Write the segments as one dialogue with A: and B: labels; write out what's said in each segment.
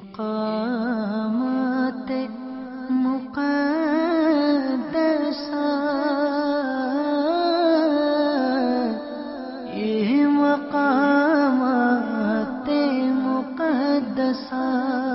A: مقامات مقدسہ، یہ مقامات مقدسہ۔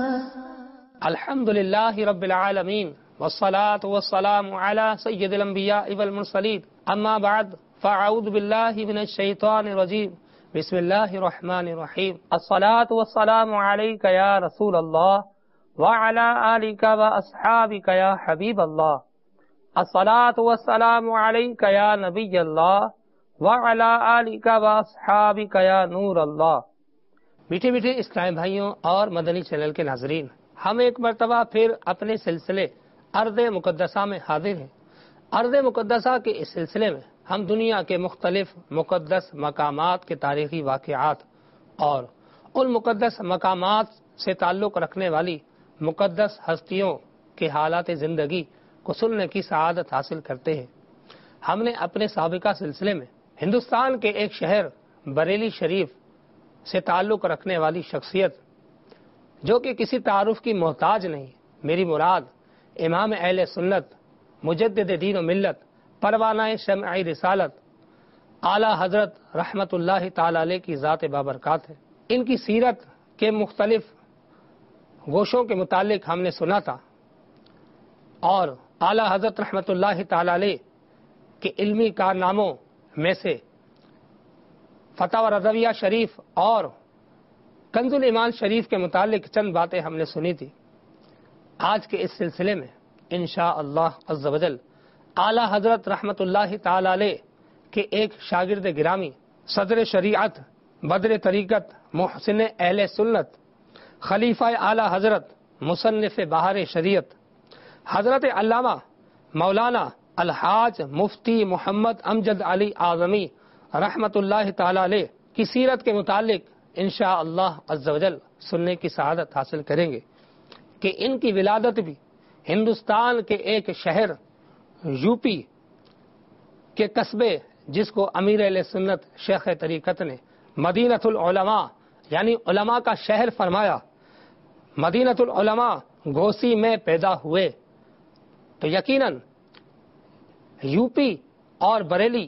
B: الحمد للہ رب العالمین والصلاة والسلام علی سید الانبیاء والمرسلین، اما بعد فاعوذ باللہ من الشیطان الرجیم، بسم اللہ الرحمن الرحیم۔ الصلاة والسلام علیک یا رسول اللہ وعلی آلک واصحابک یا حبیب اللہ۔ الصلاة والسلام علیک یا نبی اللہ وعلی آلک واصحابک یا نور اللہ۔ میٹھے میٹھے اسلام بھائیوں اور مدنی چینل کے ناظرین، ہم ایک مرتبہ پھر اپنے سلسلے ارض مقدسہ میں حاضر ہیں۔ ارض مقدسہ کے اس سلسلے میں ہم دنیا کے مختلف مقدس مقامات کے تاریخی واقعات اور ان مقدس مقامات سے تعلق رکھنے والی مقدس ہستیوں کے حالات زندگی کو سننے کی سعادت حاصل کرتے ہیں۔ ہم نے اپنے سابقہ سلسلے میں ہندوستان کے ایک شہر بریلی شریف سے تعلق رکھنے والی شخصیت جو کہ کسی تعارف کی محتاج نہیں، میری مراد امام اہل سنت، مجدد دین و ملت، پروانہ شمع رسالت، اعلیٰ حضرت رحمت اللہ تعالی علیہ کی ذات بابرکات ہے۔ ان کی سیرت کے مختلف گوشوں کے متعلق ہم نے سنا تھا، اور اعلیٰ حضرت رحمت اللہ تعالی علیہ کے علمی کارناموں میں سے فتاوی رضویہ شریف اور کنز الایمان شریف کے متعلق چند باتیں ہم نے سنی تھی۔ آج کے اس سلسلے میں انشاءاللہ عز و جل اعلیٰ حضرت رحمت اللہ تعالی علیہ کے ایک شاگرد گرامی، صدر شریعت، بدر طریقت، محسن اہل سنت، خلیفہ اعلیٰ حضرت، مصنف بہار شریعت، حضرت علامہ مولانا الحاج مفتی محمد امجد علی اعظمی رحمت اللہ تعالی علیہ کی سیرت کے متعلق انشاءاللہ عز و جل سننے کی سعادت حاصل کریں گے کہ ان کی ولادت بھی ہندوستان کے ایک شہر یو پی کے قصبے، جس کو امیر اہل سنت شیخ طریقت نے مدینۃ العلماء یعنی علماء کا شہر فرمایا، مدینۃ العلماء گھوسی میں پیدا ہوئے، تو یقیناً یو پی اور بریلی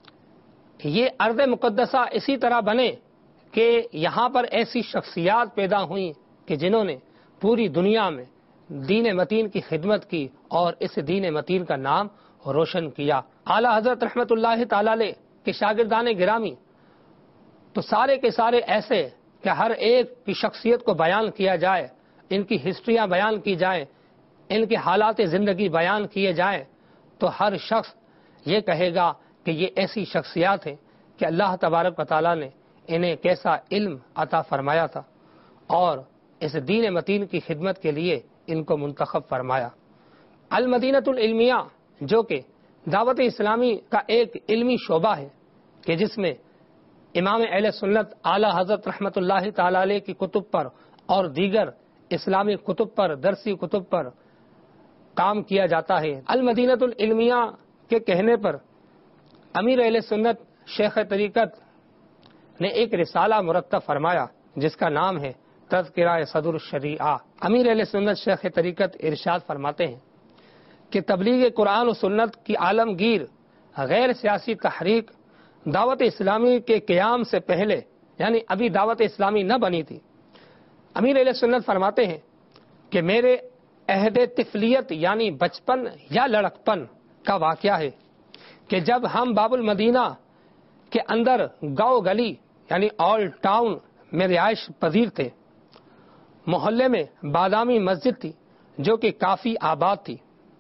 B: یہ ارض مقدسہ اسی طرح بنے کہ یہاں پر ایسی شخصیات پیدا ہوئیں کہ جنہوں نے پوری دنیا میں دین متین کی خدمت کی اور اس دین متین کا نام روشن کیا۔ اعلیٰ حضرت رحمت اللہ تعالی علیہ کے شاگردان گرامی تو سارے کے سارے ایسے کہ ہر ایک کی شخصیت کو بیان کیا جائے، ان کی ہسٹریاں بیان کی جائیں، ان کے حالات زندگی بیان کیے جائیں، تو ہر شخص یہ کہے گا کہ یہ ایسی شخصیات ہیں کہ اللہ تبارک و تعالیٰ نے انہیں کیسا علم عطا فرمایا تھا اور اس دین متین کی خدمت کے لیے ان کو منتخب فرمایا۔ المدینۃ العلمیہ جو کہ دعوت اسلامی کا ایک علمی شعبہ ہے کہ جس میں امام اہل سنت اعلیٰ حضرت رحمت اللہ تعالی علیہ کی کتب پر اور دیگر اسلامی کتب پر، درسی کتب پر کام کیا جاتا ہے۔ المدینۃ العلمیہ کے کہنے پر امیر اہل سنت شیخ طریقت نے ایک رسالہ مرتب فرمایا جس کا نام ہے تذکرہ صدر الشریعہ۔ امیر اہل سنت شیخ طریقت ارشاد فرماتے ہیں کہ تبلیغ قرآن و سنت کی عالمگیر غیر سیاسی تحریک دعوت اسلامی کے قیام سے پہلے، یعنی ابھی دعوت اسلامی نہ بنی تھی، امیر اہل سنت فرماتے ہیں کہ میرے عہد طفلیت یعنی بچپن یا لڑکپن کا واقعہ ہے کہ جب ہم باب المدینہ کے اندر گاؤں گلی یعنی اولڈ ٹاؤن میں رہائش پذیر تھے، محلے میں بادامی مسجد تھی جو کہ کافی آباد تھی،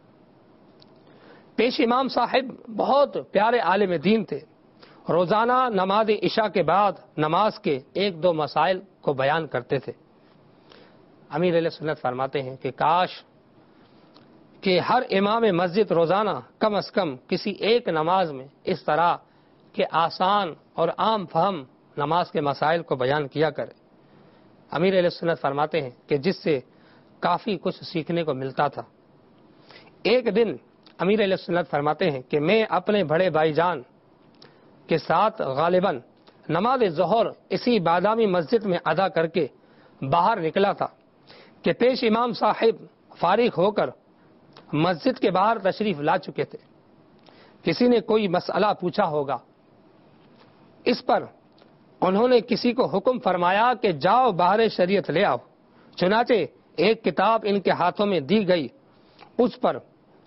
B: پیش امام صاحب بہت پیارے عالم دین تھے، روزانہ نماز عشاء کے بعد نماز کے 1-2 مسائل کو بیان کرتے تھے۔ امیر علیہ سنت فرماتے ہیں کہ کاش کہ ہر امام مسجد روزانہ کم از کم کسی ایک نماز میں اس طرح کے آسان اور عام فہم نماز کے مسائل کو بیان کیا کرے۔ امیر علیہ سنت فرماتے ہیں کہ جس سے کافی کچھ سیکھنے کو ملتا تھا۔ ایک دن امیر علیہ سنت فرماتے ہیں کہ میں اپنے بڑے بھائی جان کے ساتھ غالباً نماز ظہر اسی بادامی مسجد میں ادا کر کے باہر نکلا تھا کہ پیش امام صاحب فارغ ہو کر مسجد کے باہر تشریف لا چکے تھے۔ کسی نے کوئی مسئلہ پوچھا ہوگا، اس پر انہوں نے کسی کو حکم فرمایا کہ جاؤ باہر شریعت لے آؤ۔ چنانچہ ایک کتاب ان کے ہاتھوں میں دی گئی، اس پر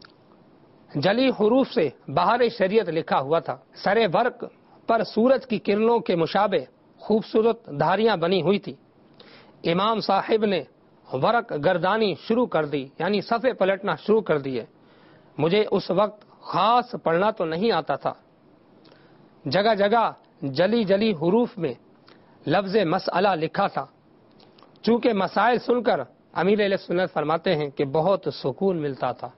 B: جلی حروف سے باہر شریعت لکھا ہوا تھا۔ سر ورق پر سورج کی کرنوں کے مشابہ خوبصورت دھاریاں بنی ہوئی تھی۔ امام صاحب نے ورق گردانی شروع کر دی، یعنی صفحے پلٹنا شروع کر دیے۔ مجھے اس وقت خاص پڑھنا تو نہیں آتا تھا۔ جگہ جگہ جلی جلی حروف میں لفظ مسئلہ لکھا تھا۔ چونکہ مسائل سن کر امیر اہل سنت فرماتے ہیں کہ بہت سکون ملتا تھا،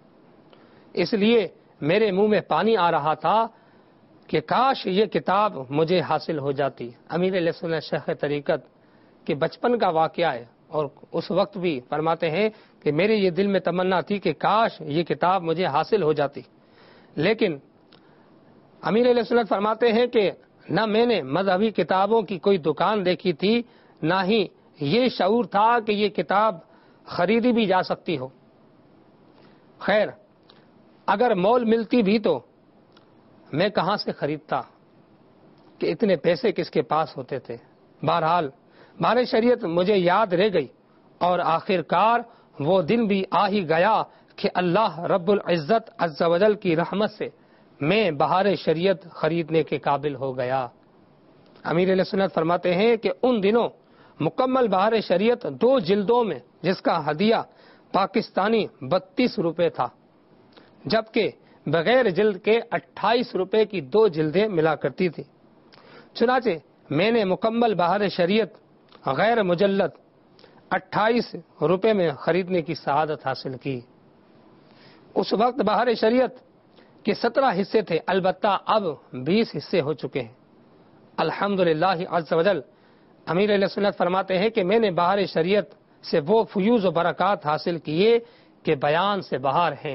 B: اس لیے میرے منہ میں پانی آ رہا تھا کہ کاش یہ کتاب مجھے حاصل ہو جاتی۔ امیر اہل سنت شیخ طریقت کے بچپن کا واقعہ ہے، اور اس وقت بھی فرماتے ہیں کہ میرے یہ دل میں تمنا تھی کہ کاش یہ کتاب مجھے حاصل ہو جاتی۔ لیکن امیر اہل سنت فرماتے ہیں کہ نہ میں نے مذہبی کتابوں کی کوئی دکان دیکھی تھی، نہ ہی یہ شعور تھا کہ یہ کتاب خریدی بھی جا سکتی ہو۔ خیر، اگر مول ملتی بھی تو میں کہاں سے خریدتا کہ اتنے پیسے کس کے پاس ہوتے تھے۔ بہرحال باہر شریعت مجھے یاد رہ گئی، اور آخر کار وہ دن بھی آ ہی گیا کہ اللہ رب العزت عز و جل کی رحمت سے میں بہار شریعت خریدنے کے قابل ہو گیا۔ امیر علیہ سنت فرماتے ہیں کہ ان دنوں مکمل بہار شریعت 2 جلدوں میں، جس کا ہدیہ پاکستانی 32 روپے تھا، جبکہ بغیر جلد کے 28 روپے کی 2 جلدیں ملا کرتی تھی۔ چنانچہ میں نے مکمل بہار شریعت غیر مجلد 28 روپے میں خریدنے کی سعادت حاصل کی۔ اس وقت بہار شریعت کے 17 حصے تھے، البتہ اب 20 حصے ہو چکے ہیں۔ الحمدللہ عز و جل۔ امیر علیہ سنت فرماتے ہیں کہ میں نے بہار شریعت سے وہ فیوز و برکات حاصل کیے کہ بیان سے باہر ہیں۔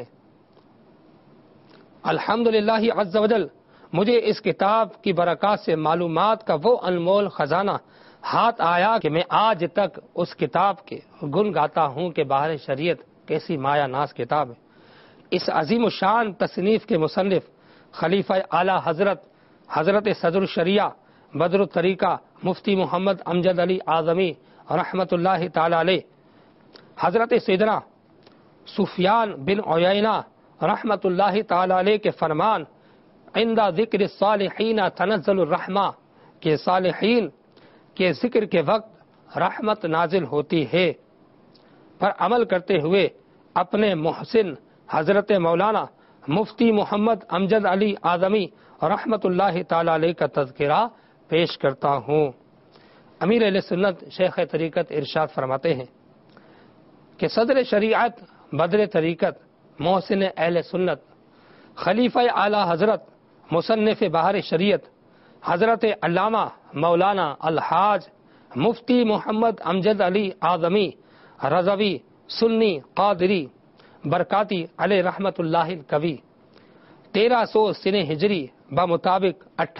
B: الحمدللہ عز و جل، مجھے اس کتاب کی برکات سے معلومات کا وہ انمول خزانہ ہاتھ آیا کہ میں آج تک اس کتاب کے گن گاتا ہوں کہ بہار شریعت کیسی مایا ناز کتاب ہے۔ اس عظیم الشان تصنیف کے مصنف خلیفہ اعلی حضرت صدر الشریعہ بدر الطریقہ مفتی محمد امجد علی اعظمی رحمت اللہ تعالی علیہ، حضرت سیدنا سفیان بن عیینہ رحمت اللہ تعالی علیہ کے فرمان عند ذکر الصالحین تنزل الرحمہ، کہ صالحین کے ذکر کے وقت رحمت نازل ہوتی ہے، پر عمل کرتے ہوئے اپنے محسن حضرت مولانا مفتی محمد امجد علی اعظمی رحمت اللہ تعالی علیہ کا تذکرہ پیش کرتا ہوں۔ امیر اہل سنت شیخ طریقت ارشاد فرماتے ہیں کہ صدر شریعت بدر طریقت محسن اہل سنت خلیفہ اعلی حضرت مصنف بہار شریعت حضرت علامہ مولانا الحاج مفتی محمد امجد علی اعظمی رضوی سنی قادری برکاتی علیہ رحمت اللہ الکوی 1300 سن ہجری بمطابق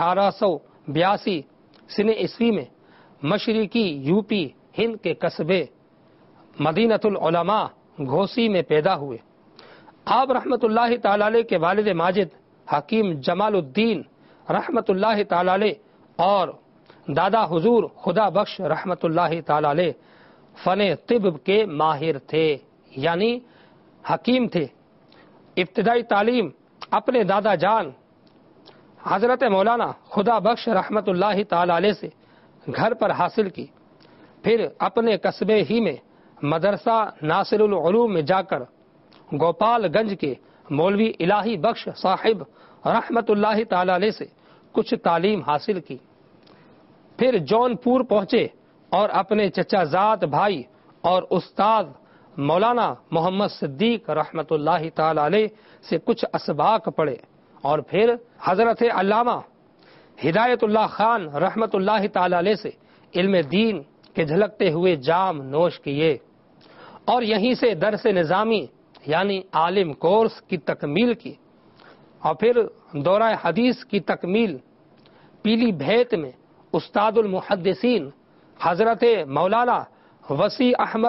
B: 1882 سن عیسوی میں مشرقی یو پی ہند کے قصبے مدینۃ العلماء گھوسی میں پیدا ہوئے۔ آپ رحمت اللہ تعالی علیہ کے والد ماجد حکیم جمال الدین رحمت اللہ تعالی علیہ اور دادا حضور خدا بخش رحمت اللہ تعالی علیہ فن طب کے ماہر تھے، یعنی حکیم تھے۔ ابتدائی تعلیم اپنے دادا جان حضرت مولانا خدا بخش رحمت اللہ تعالی علیہ سے گھر پر حاصل کی، پھر اپنے قصبے ہی میں مدرسہ ناصر العلوم میں جا کر گوپال گنج کے مولوی الہی بخش صاحب رحمت اللہ تعالی علیہ سے کچھ تعلیم حاصل کی، پھر جون پور پہنچے اور اپنے چچا زاد بھائی اور استاد مولانا محمد صدیق رحمت اللہ تعالی علیہ سے کچھ اسباق پڑھے، اور پھر حضرت علامہ ہدایت اللہ خان رحمت اللہ تعالی علیہ سے علم دین کے جھلکتے ہوئے جام نوش کیے، اور یہیں سے درس نظامی یعنی عالم کورس کی تکمیل کی، اور پھر دورہ حدیث کی تکمیل پیلی بھیت میں استاد المحدثین حضرت مولانا وسیع احمد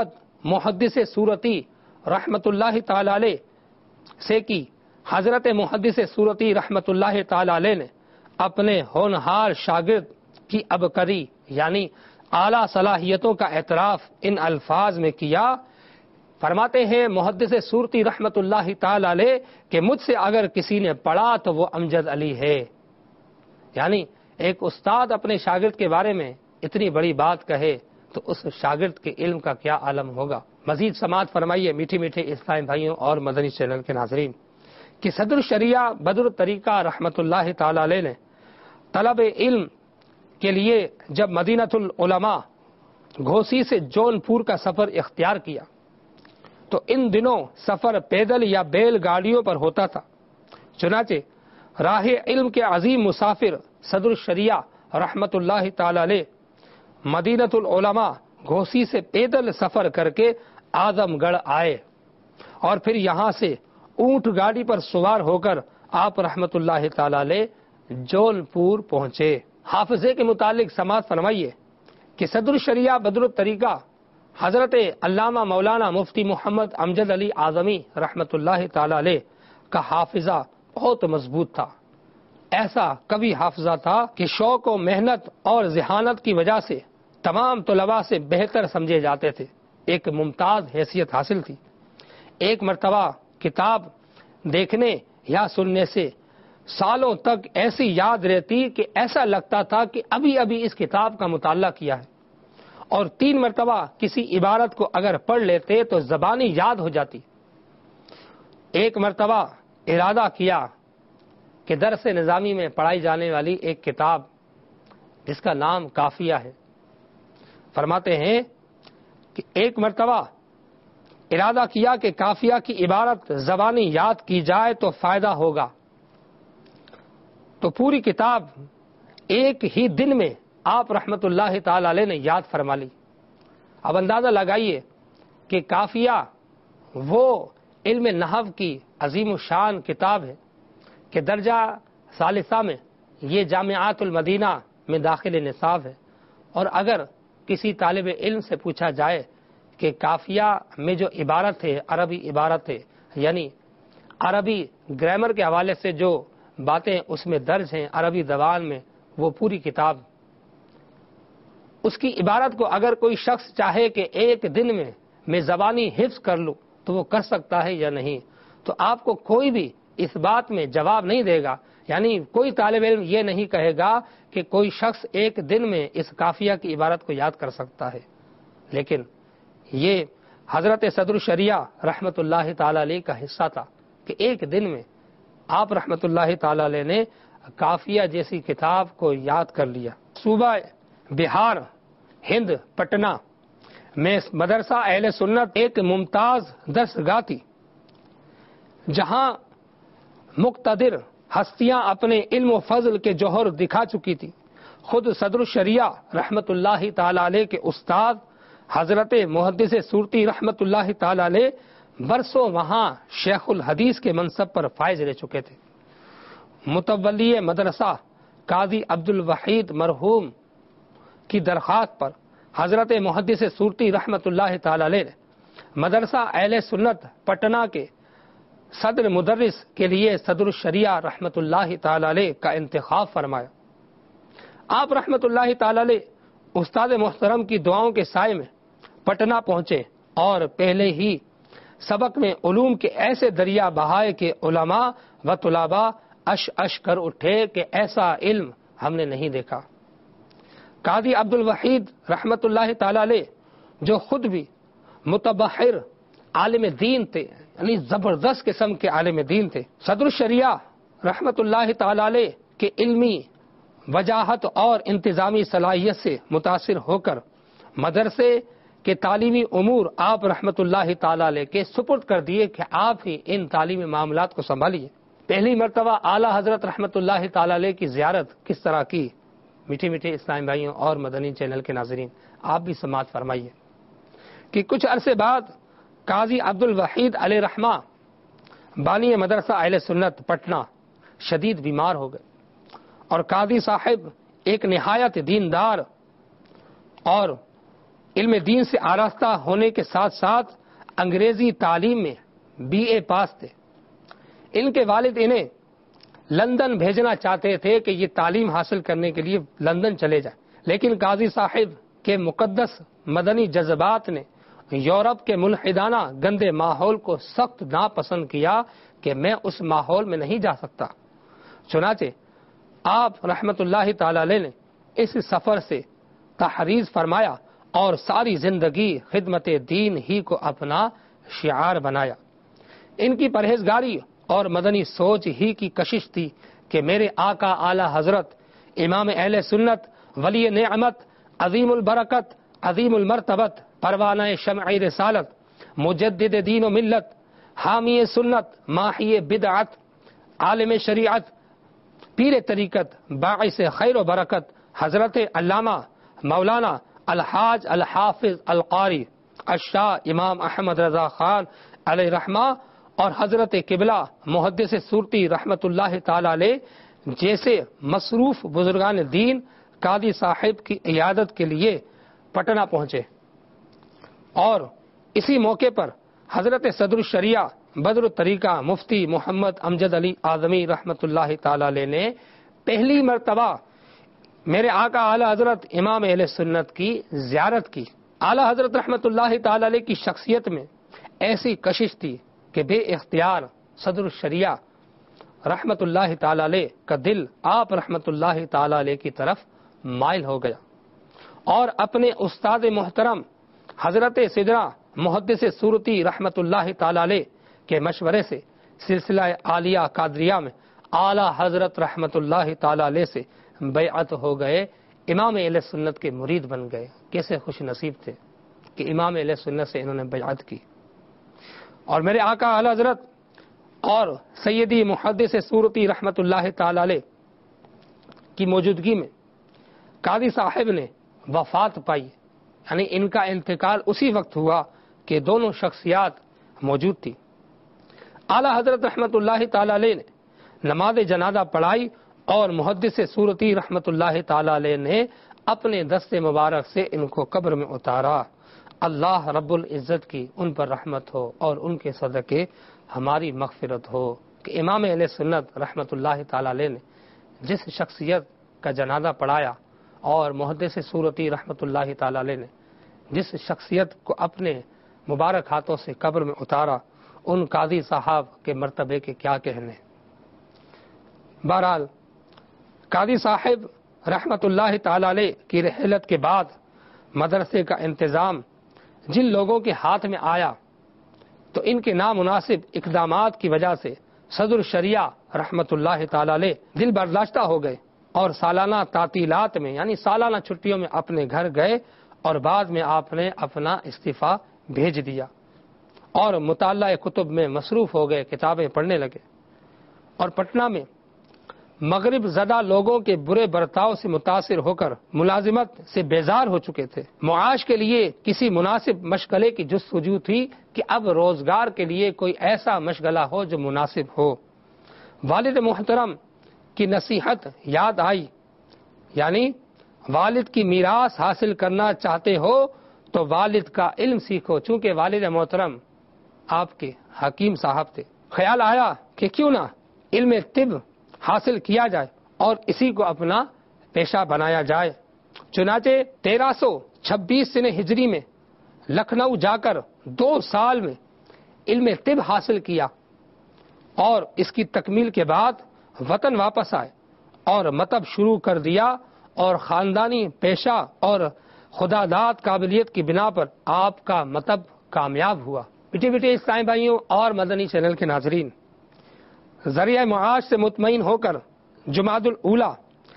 B: محدث سورتی رحمت اللہ تعالی علیہ سے کی، حضرت محدث سورتی رحمت اللہ تعالی علیہ نے اپنے ہونہار شاگرد کی عبقری یعنی اعلیٰ صلاحیتوں کا اعتراف ان الفاظ میں کیا۔ فرماتے ہیں محدث سورتی رحمت اللہ تعالی علیہ کہ مجھ سے اگر کسی نے پڑھا تو وہ امجد علی ہے۔ یعنی ایک استاد اپنے شاگرد کے بارے میں اتنی بڑی بات کہے تو اس شاگرد کے علم کا کیا عالم ہوگا۔ مزید سماعت فرمائیے میٹھے میٹھے اسلام بھائیوں اور مدنی چینل کے ناظرین کہ صدر الشریعہ بدر الطریقہ رحمت اللہ تعالی علیہ نے طلب علم کے لیے جب مدینۃ العلماء گھوسی سے جون پور کا سفر اختیار کیا تو ان دنوں سفر پیدل یا بیل گاڑیوں پر ہوتا تھا، چنانچہ راہ علم کے عظیم مسافر صدر الشریعہ رحمت اللہ تعالی علیہ مدینۃ العلماء گھوسی سے پیدل سفر کر کے اعظم گڑھ آئے اور پھر یہاں سے اونٹ گاڑی پر سوار ہو کر آپ رحمت اللہ تعالی علیہ جون پور پہنچے۔ حافظے کے متعلق سماعت فرمائیے کہ صدر الشریعہ بدر الطریقہ حضرت علامہ مولانا مفتی محمد امجد علی اعظمی رحمت اللہ تعالی علیہ کا حافظہ بہت مضبوط تھا۔ ایسا کبھی حافظہ تھا کہ شوق و محنت اور ذہانت کی وجہ سے تمام طلباء سے بہتر سمجھے جاتے تھے، ایک ممتاز حیثیت حاصل تھی۔ ایک مرتبہ کتاب دیکھنے یا سننے سے سالوں تک ایسی یاد رہتی کہ ایسا لگتا تھا کہ ابھی ابھی اس کتاب کا مطالعہ کیا ہے، اور 3 مرتبہ کسی عبارت کو اگر پڑھ لیتے تو زبانی یاد ہو جاتی۔ ایک مرتبہ ارادہ کیا کہ درس نظامی میں پڑھائی جانے والی ایک کتاب جس کا نام کافیہ ہے، فرماتے ہیں کہ ایک مرتبہ ارادہ کیا کہ کافیہ کی عبارت زبانی یاد کی جائے تو فائدہ ہوگا، تو پوری کتاب ایک ہی دن میں آپ رحمت اللہ تعالی علیہ نے یاد فرما لی۔ اب اندازہ لگائیے کہ کافیہ وہ علم نحو کی عظیم الشان کتاب ہے کہ درجہ ثالثہ میں یہ جامعات المدینہ میں داخل نصاب ہے، اور اگر کسی طالب علم سے پوچھا جائے کہ کافیہ میں جو عبارت ہے عربی عبارت ہے، یعنی عربی گرامر کے حوالے سے جو باتیں اس میں درج ہیں عربی زبان میں، وہ پوری کتاب، اس کی عبارت کو اگر کوئی شخص چاہے کہ ایک دن میں زبانی حفظ کر لوں تو وہ کر سکتا ہے یا نہیں، تو آپ کو کوئی بھی اس بات میں جواب نہیں دے گا، یعنی کوئی طالب علم یہ نہیں کہے گا کہ کوئی شخص ایک دن میں اس کافیہ کی عبارت کو یاد کر سکتا ہے۔ لیکن یہ حضرت صدر الشریعہ رحمت اللہ تعالی علیہ کا حصہ تھا کہ ایک دن میں آپ رحمت اللہ تعالی علیہ نے کافیہ جیسی کتاب کو یاد کر لیا۔ صوبہ بہار ہند پٹنہ میں مدرسہ اہل سنت ایک ممتاز درسگاہ تھی جہاں مقتدر ہستیاں اپنے علم و فضل کے جوہر دکھا چکی تھی۔ خود صدر الشریعہ رحمت اللہ تعالی علیہ کے استاد حضرت محدث سورتی رحمت اللہ تعالی علیہ برسوں وہاں شیخ الحدیث کے منصب پر فائز رہ چکے تھے۔ متولی مدرسہ قاضی عبد الوحید مرحوم کی درخواست پر حضرت محدث سورتی رحمت اللہ تعالی علیہ نے مدرسہ اہل سنت پٹنہ کے صدر مدرس کے لیے صدر الشریعہ رحمت اللہ تعالی علیہ کا انتخاب فرمایا۔ آپ رحمت اللہ تعالی علیہ استاد محترم کی دعاؤں کے سائے میں پٹنہ پہنچے اور پہلے ہی سبق میں علوم کے ایسے دریا بہائے کہ علماء و طلباء اش کر اٹھے کہ ایسا علم ہم نے نہیں دیکھا۔ قاضی عبد الوحید رحمت اللہ تعالی علیہ جو خود بھی متبحر عالم دین تھے، یعنی زبردست قسم کے عالم دین تھے، صدر الشریعہ رحمت اللہ تعالی علیہ کے علمی وجاہت اور انتظامی صلاحیت سے متاثر ہو کر مدرسے کے تعلیمی امور آپ رحمت اللہ تعالی علیہ کے سپرد کر دیے کہ آپ ہی ان تعلیمی معاملات کو سنبھالیے۔ پہلی مرتبہ اعلیٰ حضرت رحمت اللہ تعالی علیہ کی زیارت کس طرح کی؟ میٹھے میٹھے اسلام بھائیوں اور مدنی چینل کے ناظرین، آپ بھی سماعت فرمائیے کہ کچھ عرصے بعد قاضی عبد الوحید علیہ رحمہ بانی مدرسہ اہل سنت پٹنہ شدید بیمار ہو گئے، اور قاضی صاحب ایک نہایت دیندار اور علم دین سے آراستہ ہونے کے ساتھ ساتھ انگریزی تعلیم میں BA پاس تھے۔ ان کے والد انہیں لندن بھیجنا چاہتے تھے کہ یہ تعلیم حاصل کرنے کے لیے لندن چلے جائیں، لیکن قاضی صاحب کے مقدس مدنی جذبات نے یورپ کے ملحدانہ گندے ماحول کو سخت ناپسند کیا کہ میں اس ماحول میں نہیں جا سکتا۔ چنانچہ آپ رحمت اللہ تعالی علیہ نے اس سفر سے تحریض فرمایا اور ساری زندگی خدمت دین ہی کو اپنا شعار بنایا۔ ان کی پرہیزگاری اور مدنی سوچ ہی کی کشش تھی کہ میرے آقا اعلی حضرت امام اہل سنت ولی نعمت عظیم البرکت عظیم المرتبت پروانہ شمع رسالت مجدد دین و ملت حامی سنت ماحی بدعت عالم شریعت پیر طریقت باعث خیر و برکت حضرت علامہ مولانا الحاج الحافظ القاری الشاہ امام احمد رضا خان علیہ رحمہ اور حضرت قبلہ محدث سورتی رحمت اللہ تعالی علیہ جیسے مصروف بزرگان دین قاضی صاحب کی عیادت کے لیے پٹنہ پہنچے، اور اسی موقع پر حضرت صدر الشریعہ بدر الطریقہ مفتی محمد امجد علی اعظمی رحمت اللہ تعالی علیہ نے پہلی مرتبہ میرے آقا اعلی حضرت امام اہل سنت کی زیارت کی۔ اعلی حضرت رحمت اللہ تعالی علیہ کی شخصیت میں ایسی کشش تھی کہ بے اختیار صدر الشریعہ رحمت اللہ تعالی علیہ کا دل آپ رحمت اللہ تعالی علیہ کی طرف مائل ہو گیا، اور اپنے استاد محترم حضرت سدرہ محدث سورتی رحمت اللہ تعالی علیہ کے مشورے سے سلسلہ عالیہ قادریہ میں اعلی حضرت رحمت اللہ تعالی علیہ سے بیعت ہو گئے، امام اہل سنت کے مرید بن گئے۔ کیسے خوش نصیب تھے کہ امام اہل سنت سے انہوں نے بیعت کی، اور میرے آقا اعلی حضرت اور سیدی محدث سورتی رحمت اللہ تعالی علیہ کی موجودگی میں قاضی صاحب نے وفات پائی، یعنی ان کا انتقال اسی وقت ہوا کہ دونوں شخصیات موجود تھی۔ اعلی حضرت رحمت اللہ تعالی علیہ نے نماز جنازہ پڑھائی اور محدث سورتی رحمت اللہ تعالی علیہ نے اپنے دست مبارک سے ان کو قبر میں اتارا۔ اللہ رب العزت کی ان پر رحمت ہو اور ان کے صدقے ہماری مغفرت ہو کہ امام اہل سنت رحمت اللہ تعالی علیہ نے جس شخصیت کا جنازہ پڑھایا اور محدث سورتی رحمت اللہ تعالی علیہ نے جس شخصیت کو اپنے مبارک ہاتھوں سے قبر میں اتارا، ان قاضی صاحب کے مرتبے کے کیا کہنے۔ بہرحال قاضی صاحب رحمت اللہ تعالی علیہ کی رحلت کے بعد مدرسے کا انتظام جن لوگوں کے ہاتھ میں آیا تو ان کے نامناسب اقدامات کی وجہ سے صدر الشریعہ رحمت اللہ تعالی علیہ دل برداشتہ ہو گئے اور سالانہ تعطیلات میں یعنی سالانہ چھٹیوں میں اپنے گھر گئے، اور بعد میں آپ نے اپنا استعفیٰ بھیج دیا اور مطالعہ کتب میں مصروف ہو گئے، کتابیں پڑھنے لگے، اور پٹنہ میں مغرب زدہ لوگوں کے برے برتاؤ سے متاثر ہو کر ملازمت سے بیزار ہو چکے تھے۔ معاش کے لیے کسی مناسب مشغلے کی جستجو تھی کہ اب روزگار کے لیے کوئی ایسا مشغلہ ہو جو مناسب ہو۔ والد محترم کی نصیحت یاد آئی، یعنی والد کی میراث حاصل کرنا چاہتے ہو تو والد کا علم سیکھو، چونکہ والد محترم آپ کے حکیم صاحب تھے۔ خیال آیا کہ کیوں نہ علم طب حاصل کیا جائے اور اسی کو اپنا پیشہ بنایا جائے۔ چنانچہ 1326 سن ہجری میں لکھنؤ جا کر 2 سال میں علم طب حاصل کیا، اور اس کی تکمیل کے بعد وطن واپس آئے اور مطب شروع کر دیا، اور خاندانی پیشہ اور خدا داد قابلیت کی بنا پر آپ کا مطب کامیاب ہوا۔ بیٹے اسلامی بھائیوں اور مدنی چینل کے ناظرین، ذریعہ معاش سے مطمئن ہو کر جمادی الاولیٰ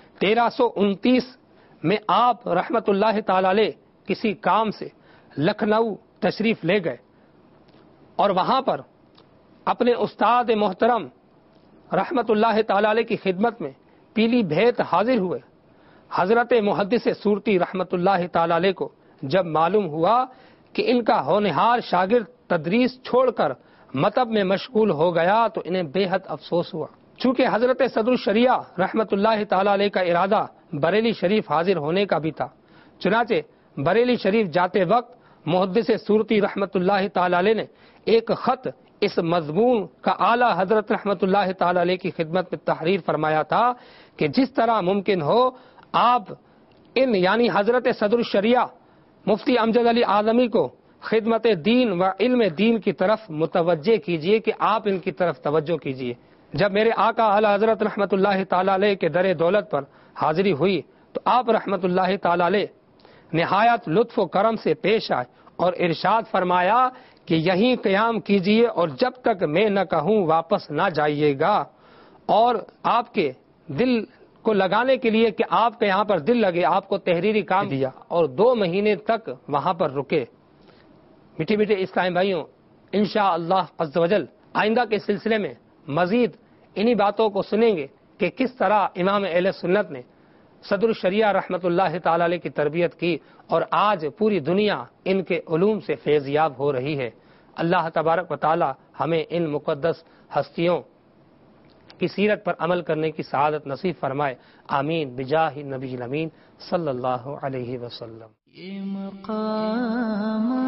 B: 1329 میں آپ رحمت اللہ تعالی علیہ کسی کام سے لکھنؤ تشریف لے گئے، اور وہاں پر اپنے استاد محترم رحمت اللہ تعالی علیہ کی خدمت میں پیلی بھیت حاضر ہوئے۔ حضرت محدث سورتی رحمت اللہ تعالی علیہ کو جب معلوم ہوا کہ ان کا ہونہار شاگرد تدریس چھوڑ کر مطب میں مشغول ہو گیا تو انہیں بے حد افسوس ہوا۔ چونکہ حضرت صدر الشریعہ رحمت اللہ تعالی علیہ کا ارادہ بریلی شریف حاضر ہونے کا بھی تھا، چنانچہ بریلی شریف جاتے وقت محدث سورتی رحمت اللہ تعالی علیہ نے ایک خط اس مضمون کا اعلیٰ حضرت رحمت اللہ تعالی علیہ کی خدمت میں تحریر فرمایا تھا کہ جس طرح ممکن ہو آپ ان یعنی حضرت صدر الشریعہ مفتی امجد علی اعظمی کو خدمت دین و علم دین کی طرف متوجہ کیجئے کہ آپ ان کی طرف توجہ کیجئے۔ جب میرے آقا اعلیٰ حضرت رحمت اللہ تعالی علیہ کے در دولت پر حاضری ہوئی تو آپ رحمت اللہ تعالی علیہ نہایت لطف و کرم سے پیش آئے اور ارشاد فرمایا کہ یہیں قیام کیجئے اور جب تک میں نہ کہوں واپس نہ جائیے گا، اور آپ کے دل کو لگانے کے لیے کہ آپ کے یہاں پر دل لگے آپ کو تحریری کام دیا اور 2 مہینے تک وہاں پر رکے۔ میٹھے میٹھے اسلام بھائیوں، انشاءاللہ عز و جل آئندہ کے سلسلے میں مزید انہی باتوں کو سنیں گے کہ کس طرح امام اہل سنت نے صدر الشریعہ رحمت اللہ تعالی علیہ کی تربیت کی اور آج پوری دنیا ان کے علوم سے فیضیاب ہو رہی ہے۔ اللہ تبارک و تعالی ہمیں ان مقدس ہستیوں کی سیرت پر عمل کرنے کی سعادت نصیب فرمائے، آمین بجاہ نبی الامین صلی اللہ علیہ وسلم۔
A: یہ مقام